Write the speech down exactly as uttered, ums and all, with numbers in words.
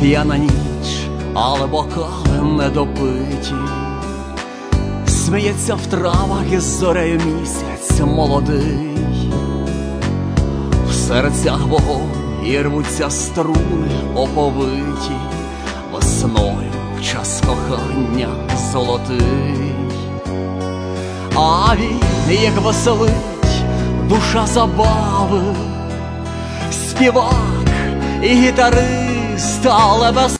П'яна ніч, але бокали недопиті. Сміється в травах із зорею місяць молодий. В серцях вогонь і рвуться струни оповиті. Весною в час кохання золотий. А він, як веселить, душа забави, співак і гітарист, але без